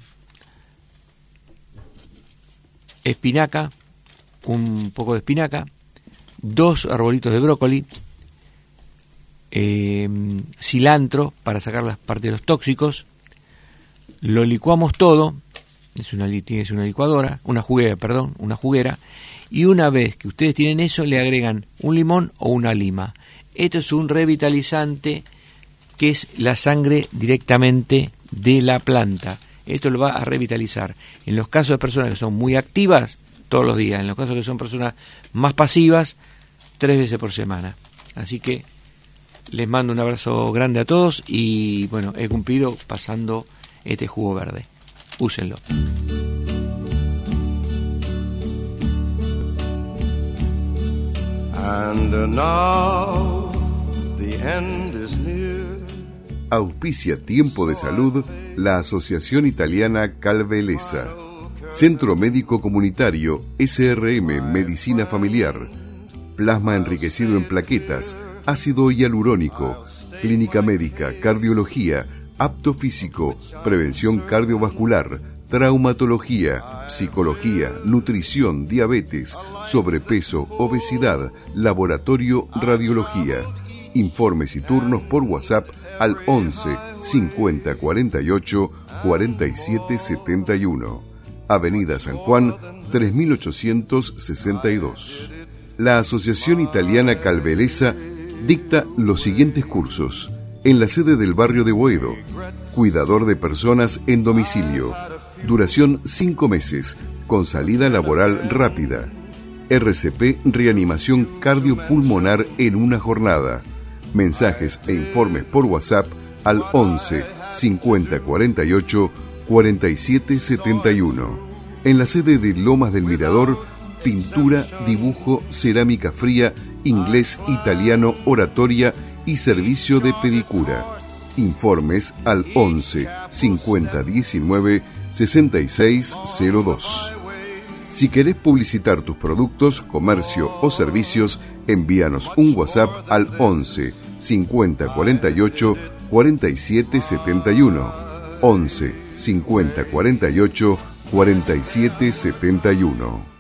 espinaca, un poco de espinaca, dos arbolitos de brócoli, eh, cilantro para sacar las partes de los tóxicos, lo licuamos todo, es una, es una licuadora, una juguera, perdón, una juguera, y una vez que ustedes tienen eso, le agregan un limón o una lima. Esto es un revitalizante que es la sangre directamente de la planta. Esto lo va a revitalizar. En los casos de personas que son muy activas, todos los días. En los casos que son personas más pasivas, tres veces por semana. Así que les mando un abrazo grande a todos y bueno, he cumplido pasando este jugo verde. Úsenlo. And now the end is near. Auspicia Tiempo de Salud la Asociación Italiana Calvelesa. Centro Médico Comunitario S R M Medicina Familiar. Plasma enriquecido en plaquetas, ácido hialurónico, clínica médica, cardiología, apto físico, prevención cardiovascular, traumatología, psicología, nutrición, diabetes, sobrepeso, obesidad, laboratorio, radiología. Informes y turnos por WhatsApp al once cincuenta cuarenta y ocho cuarenta y siete setenta y uno. Avenida San Juan tres mil ochocientos sesenta y dos. La Asociación Italiana Calvelesa dicta los siguientes cursos en la sede del barrio de Boedo: cuidador de personas en domicilio, duración cinco meses, con salida laboral rápida. R C P Reanimación Cardiopulmonar en una jornada. Mensajes e informes por WhatsApp al once cincuenta cuarenta y ocho cuarenta y siete setenta y uno. En la sede de Lomas del Mirador, pintura, dibujo, cerámica fría, inglés, italiano, oratoria y servicio de pedicura. Informes al once cincuenta diecinueve sesenta y seis cero dos. Si querés publicitar tus productos, comercio o servicios, envíanos un WhatsApp al once cincuenta cuarenta y ocho cuarenta y siete setenta y uno. once cincuenta cuarenta y ocho cuarenta y siete setenta y uno.